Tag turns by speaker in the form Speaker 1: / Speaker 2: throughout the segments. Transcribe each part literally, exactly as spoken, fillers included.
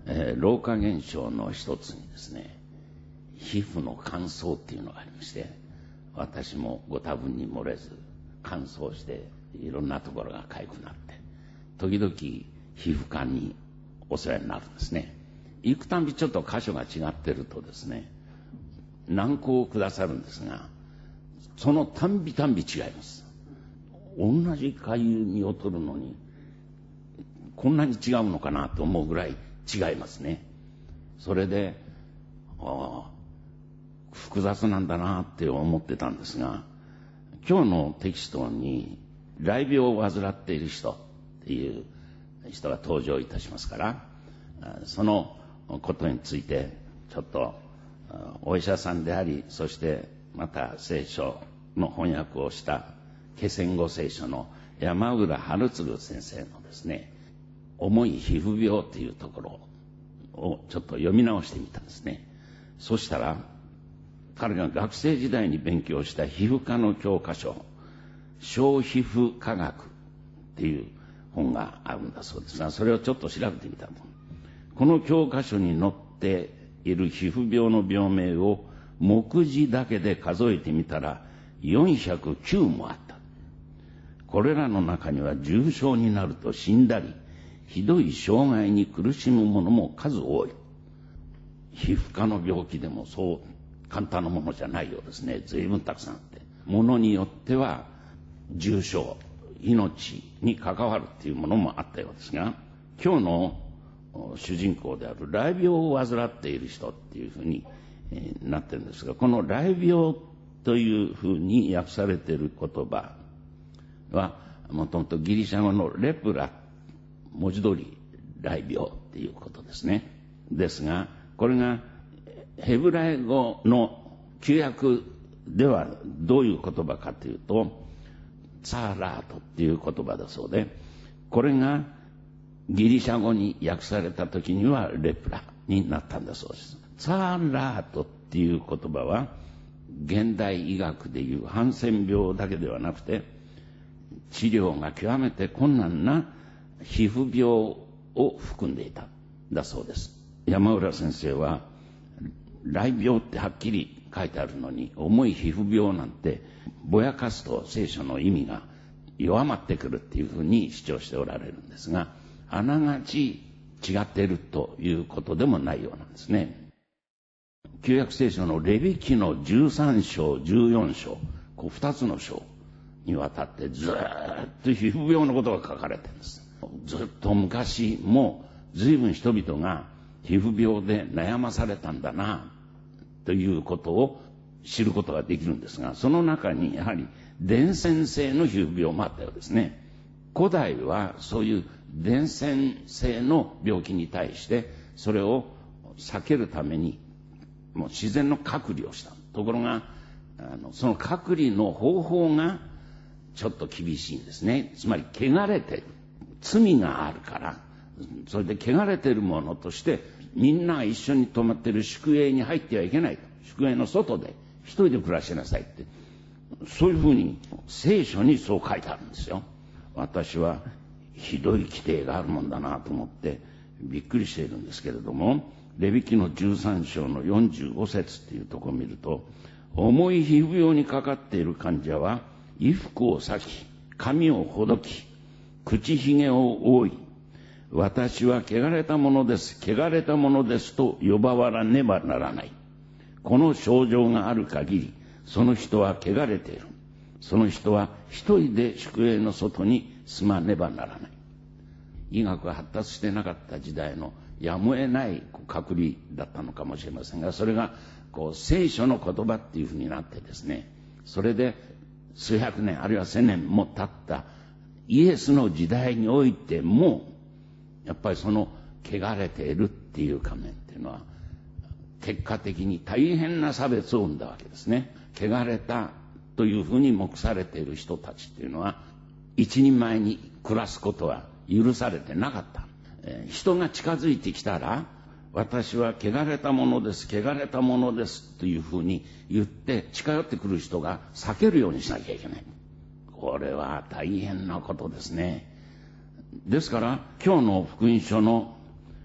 Speaker 1: えー、老化現象の一つにですね、皮膚の乾燥っていうのがありまして、私もご多分に漏れず乾燥していろんなところが痒くなって、時々皮膚科にお世話になるんですね。行くたびちょっと箇所が違ってるとですね、軟膏をくださるんですが、そのたんびたんび違います。同じかゆみを取るのにこんなに違うのかなと思うぐらい違いますね。それで、ああ、複雑なんだなって思ってたんですが、今日のテキストに雷病を患っている人っていう人が登場いたしますから、そのことについてちょっとお医者さんであり、そしてまた聖書の翻訳をした気仙語聖書の山浦春次先生のですね、重い皮膚病というところをちょっと読み直してみたんですね。そしたら彼が学生時代に勉強した皮膚科の教科書、小皮膚科学っていう本があるんだそうですが、それをちょっと調べてみたと。この教科書に載っている皮膚病の病名を目次だけで数えてみたらよんひゃくきゅうもあった。これらの中には重症になると死んだり、ひどい障害に苦しむ者も数多い。皮膚科の病気でもそう簡単なものじゃないようですね。随分たくさんあって、ものによっては重症、命に関わるっていうものもあったようですが、今日の主人公である雷病を患っている人っていうふうになってるんですが、この雷病というふうに訳されている言葉はもともとギリシャ語のレプラ、文字通り雷病っていうことですね。ですが、これがヘブライ語の旧訳ではどういう言葉かというと、ツァーラートっていう言葉だそうで、これがギリシャ語に訳された時にはレプラになったんだそうです。ツァーラートっていう言葉は現代医学でいうハンセン病だけではなくて、治療が極めて困難な皮膚病を含んでいたんだそうです。山浦先生は雷病ってはっきり書いてあるのに、重い皮膚病なんてぼやかすと聖書の意味が弱まってくるっていうふうに主張しておられるんですが、あながち違っているということでもないようなんですね。旧約聖書のレビ記のじゅうさん章じゅうよん章、こうふたつの章にわたってずーっと皮膚病のことが書かれているんです。ずっと昔もう随分人々が皮膚病で悩まされたんだなということを知ることができるんですが、その中にやはり伝染性の皮膚病もあったようですね。古代はそういう伝染性の病気に対してそれを避けるためにもう自然の隔離をした。ところがあのその隔離の方法がちょっと厳しいんですね。つまり汚れてる、罪があるから、それで汚れてるものとしてみんなが一緒に泊まってる宿営に入ってはいけないと。宿営の外で一人で暮らしなさいって、そういうふうに聖書にそう書いてあるんですよ。私はひどい規定があるもんだなと思ってびっくりしているんですけれども、レビ記のじゅうさん章のよんじゅうご節っていうところを見ると、重い皮膚病にかかっている患者は衣服を裂き、髪をほどき、口ひげを覆い、私は汚れたものです、汚れたものですと呼ばわらねばならない。この症状がある限り、その人は汚れている。その人は一人で宿営の外に住まねばならない。医学が発達してなかった時代のやむを得ない隔離だったのかもしれませんが、それがこう聖書の言葉っていうふうになってですね、それで数百年あるいは千年も経ったイエスの時代においても、やっぱりその汚れているっていう仮面っていうのは結果的に大変な差別を生んだわけですね。汚れたというふうに目されている人たちっていうのは一人前に暮らすことは許されてなかった。えー、人が近づいてきたら、私は汚れたものです、汚れたものですというふうに言って近寄ってくる人が避けるようにしなきゃいけない。これは大変なことですね。ですから今日の福音書の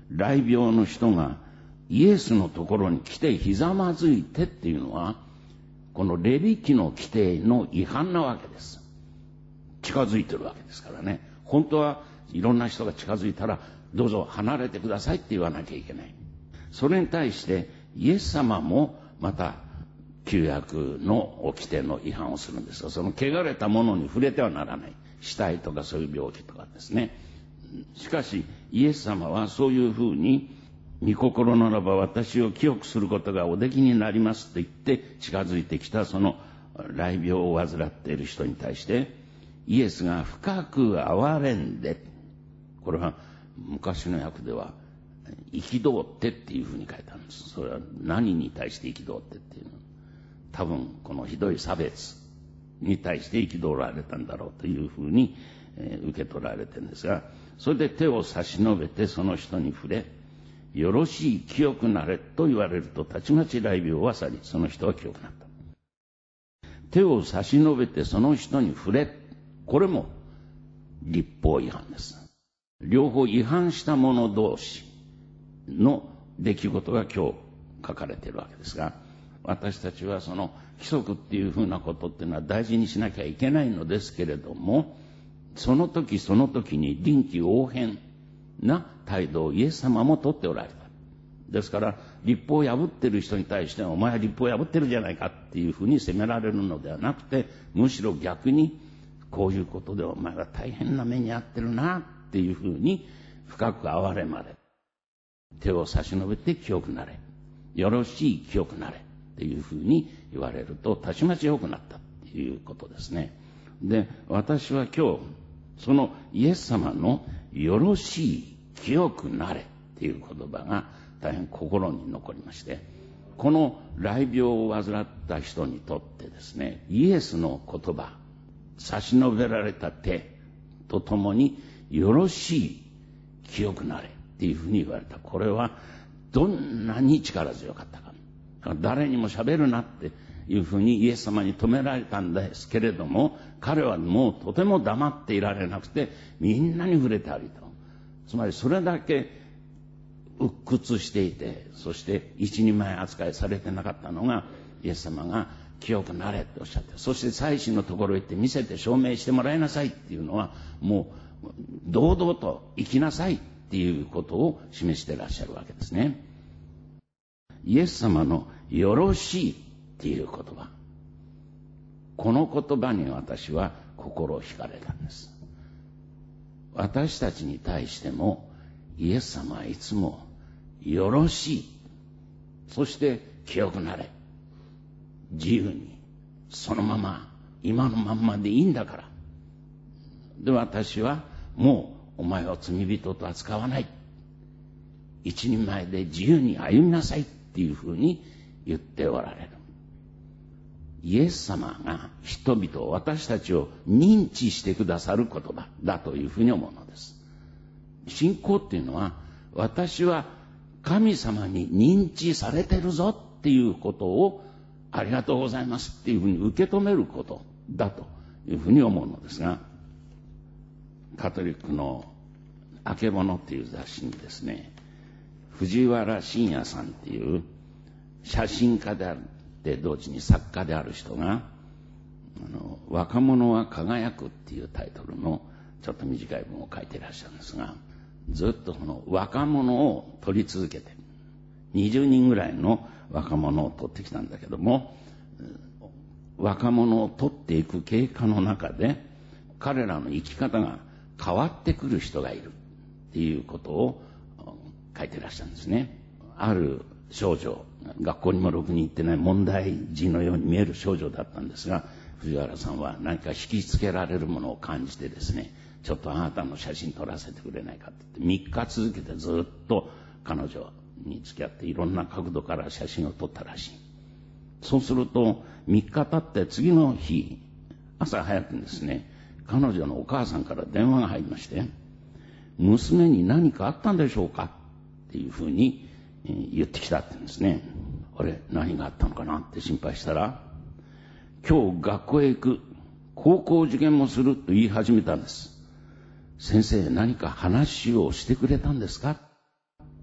Speaker 1: 雷病の人がイエスのところに来てひざまずいてっていうのは、このレビ記の規定の違反なわけです。近づいてるわけですからね。本当はいろんな人が近づいたら、どうぞ離れてくださいって言わなきゃいけない。それに対してイエス様もまた旧約の規定の違反をするんですが、その汚れたものに触れてはならない。死体とかそういう病気とかですね。しかしイエス様はそういうふうに、御心ならば私を清くすることがおできになりますと言って近づいてきたその雷病を患っている人に対して、イエスが深く憐れんで、これは昔の訳では憤ってっていうふうに書いてあるんです。それは何に対して憤ってっていうの、多分このひどい差別に対して憤られたんだろうというふうに、えー、受け取られてるんですが、それで手を差し伸べてその人に触れ、よろしい清くなれと言われると、たちまち雷病は去り、その人は清くなった。手を差し伸べてその人に触れ、これも律法違反です。両方違反した者同士の出来事が今日書かれているわけですが、私たちはその規則っていうふうなことっていうのは大事にしなきゃいけないのですけれども、その時その時に臨機応変な態度をイエス様もとっておられた。ですから律法を破っている人に対して、お前は律法を破ってるじゃないかっていうふうに責められるのではなくて、むしろ逆にこういうことでお前は大変な目に遭ってるなっていうふうに深く憐れまれ、手を差し伸べて清くなれ、よろしい清くなれっていうふうに言われると、たちまち良くなったっていうことですね。で、私は今日そのイエス様のよろしい清くなれっていう言葉が大変心に残りまして、この雷病を患った人にとってですね、イエスの言葉、差し伸べられた手とともによろしい清くなれっていうふうに言われた。これはどんなに力強かったか。誰にも喋るなっていうふうにイエス様に止められたんですけれども、彼はもうとても黙っていられなくて、みんなに触れて歩いた。つまりそれだけ鬱屈していて、そして一人前扱いされてなかったのが、イエス様が清くなれっておっしゃって、そして祭司のところへ行って見せて証明してもらいなさいっていうのは、もう堂々と生きなさいっていうことを示していらっしゃるわけですね。イエス様のよろしいっていう言葉、この言葉に私は心を惹かれたんです。私たちに対してもイエス様はいつもよろしい、そして清くなれ、自由にそのまま今のまんまでいいんだから、で私はもうお前を罪人と扱わない、一人前で自由に歩みなさいっていうふうに言っておられる。イエス様が人々、私たちを認知してくださる言葉だというふうに思うのです。信仰っていうのは、私は神様に認知されてるぞっていうことを、ありがとうございますっていうふうに受け止めることだというふうに思うのですが、カトリックのあけぼのっていう雑誌にですね、藤原信也さんっていう写真家であるで同時に作家である人が、あの若者は輝くっていうタイトルのちょっと短い文を書いていらっしゃるんですが、ずっとこの若者を撮り続けて、にじゅうにんぐらいの若者を撮ってきたんだけども、若者を撮っていく経過の中で彼らの生き方が変わってくる人がいるっていうことを書いてらっしゃるんですね。ある少女、学校にもろくに行ってない問題児のように見える少女だったんですが、藤原さんは何か引きつけられるものを感じてですね、ちょっとあなたの写真撮らせてくれないかって言ってみっか続けてずっと彼女に付き合っていろんな角度から写真を撮ったらしい。そうするとみっか経って次の日朝早くにですね、彼女のお母さんから電話が入りまして、娘に何かあったんでしょうかっていうふうに言ってきたって言うんですね。あれ、何があったのかなって心配したら、今日学校へ行く、高校受験もすると言い始めたんです。先生、何か話をしてくれたんですかっ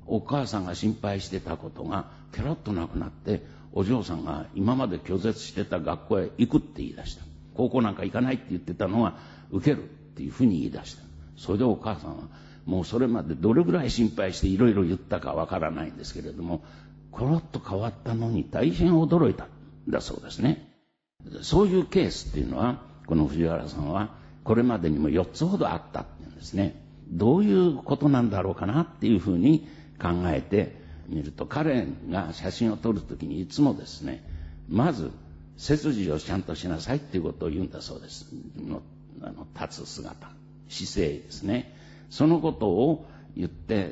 Speaker 1: お母さんが心配してたことがケロッとなくなって、お嬢さんが今まで拒絶してた学校へ行くって言い出した。高校なんか行かないって言ってたのは受けるっていうふうに言い出した。それでお母さんはもうそれまでどれぐらい心配していろいろ言ったかわからないんですけれども、コロッと変わったのに大変驚いたんだそうですね。そういうケースっていうのは、この藤原さんはこれまでにもよっつほどあったっていうんですね。どういうことなんだろうかなっていうふうに考えてみると、彼が写真を撮るときにいつもですね、まず背筋をちゃんとしなさいっていうことを言うんだそうです。のあの立つ姿、姿勢ですね。そのことを言って、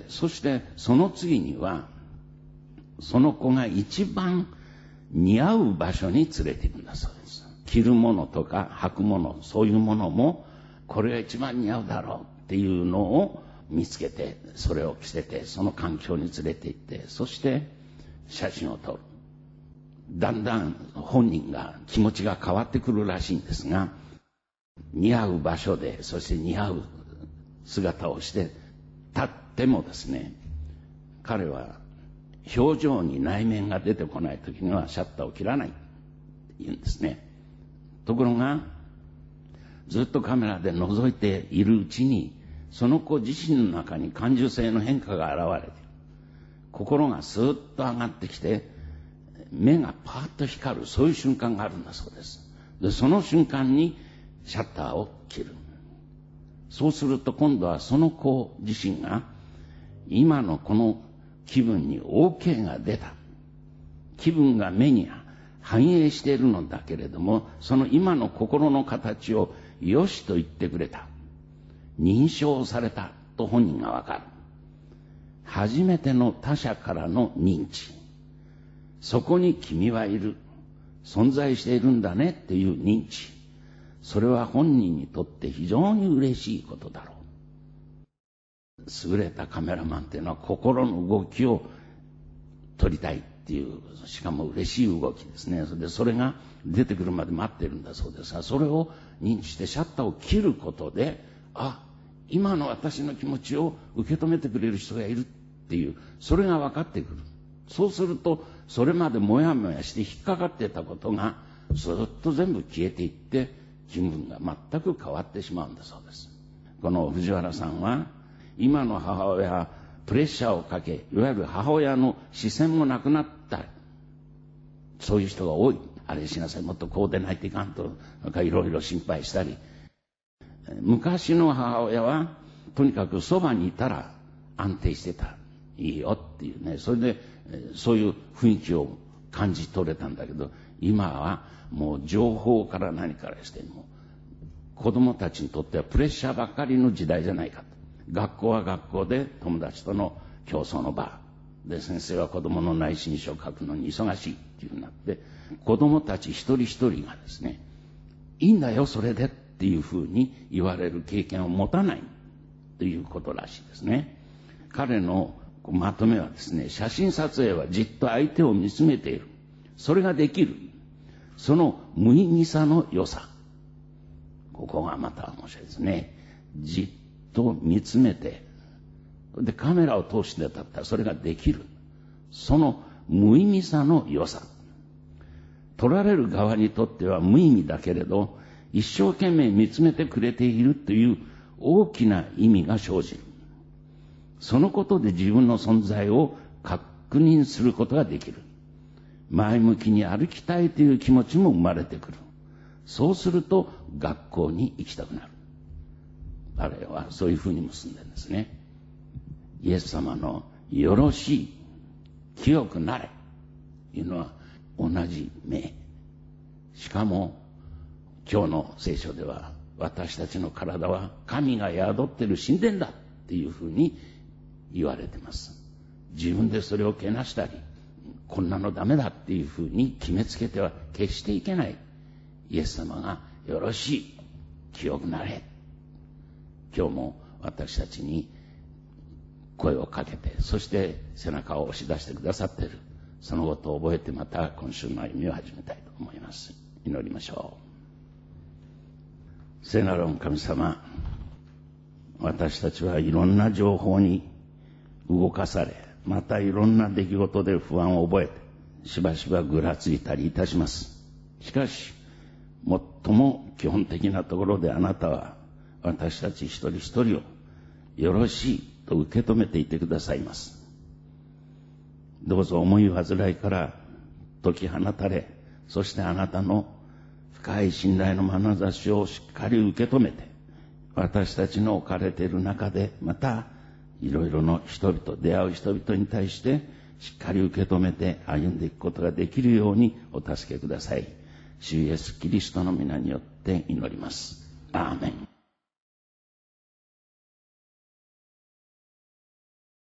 Speaker 1: そしてその次にはその子が一番似合う場所に連れて行くんだそうです。着るものとか履くもの、そういうものもこれが一番似合うだろうっていうのを見つけて、それを着せて、その環境に連れて行って、そして写真を撮る。だんだん本人が気持ちが変わってくるらしいんですが、似合う場所で、そして似合う姿をして立ってもですね、彼は表情に内面が出てこないときにはシャッターを切らないって言うんですね。ところがずっとカメラで覗いているうちに、その子自身の中に感受性の変化が現れている。心がスーッと上がってきて、目がパーッと光る、そういう瞬間があるんだそうです。で、その瞬間にシャッターを切る。そうすると今度はその子自身が、今のこの気分に OK が出た。気分が目に反映しているのだけれども、その今の心の形をよしと言ってくれた。認証されたと本人がわかる。初めての他者からの認知。そこに君はいる。存在しているんだねっていう認知。それは本人にとって非常に嬉しいことだろう。優れたカメラマンっていうのは心の動きを撮りたいっていう、しかも嬉しい動きですね。それでそれが出てくるまで待ってるんだそうですが、それを認知してシャッターを切ることで、あ、今の私の気持ちを受け止めてくれる人がいるっていう、それが分かってくる。そうすると、それまでもやもやして引っかかってたことがずっと全部消えていって、気分が全く変わってしまうんだそうです。この藤原さんは、今の母親はプレッシャーをかけ、いわゆる母親の視線もなくなった。そういう人が多い。あれしなさい、もっとこうでないといかんと、なんかいろいろ心配したり。昔の母親は、とにかくそばにいたら安定してた。いいよっていうね。それで、そういう雰囲気を感じ取れたんだけど、今はもう情報から何からしても、子供たちにとってはプレッシャーばっかりの時代じゃないかと。学校は学校で友達との競争の場で、先生は子供の内申書を書くのに忙しいっていうふうになって、子供たち一人一人がですね、いいんだよそれでっていうふうに言われる経験を持たないということらしいですね。彼のまとめはですね、写真撮影はじっと相手を見つめている。それができる。その無意味さの良さ。ここがまた面白いですね。じっと見つめて、でカメラを通してだったらそれができる。その無意味さの良さ。撮られる側にとっては無意味だけれど、一生懸命見つめてくれているという大きな意味が生じる。そのことで自分の存在を確認することができる。前向きに歩きたいという気持ちも生まれてくる。そうすると学校に行きたくなる。あれはそういうふうに結んでるんですね。イエス様のよろしい、清くなれというのは同じ名。しかも今日の聖書では、私たちの体は神が宿っている神殿だっていうふうに言われています。自分でそれをけなしたり、こんなのダメだっていうふうに決めつけては決していけない。イエス様がよろしい、清くなれ。今日も私たちに声をかけて、そして背中を押し出してくださっている。そのことを覚えて、また今週の歩みを始めたいと思います。祈りましょう。聖なる神様、私たちはいろんな情報に動かされ、 またいろんな出来事で不安を覚えて、しばしばぐらついたりいたします。しかし、最も基本的なところであなたは、私たち一人一人をよろしいと受け止めていてくださいます。どうぞ思い煩いから解き放たれ、そしてあなたの深い信頼の眼差しをしっかり受け止めて、私たちの置かれている中でまたいろいろの人々、出会う人々に対してしっかり受け止めて歩んでいくことができるようにお助けください。主イエスキリストの皆によって祈ります。アーメン。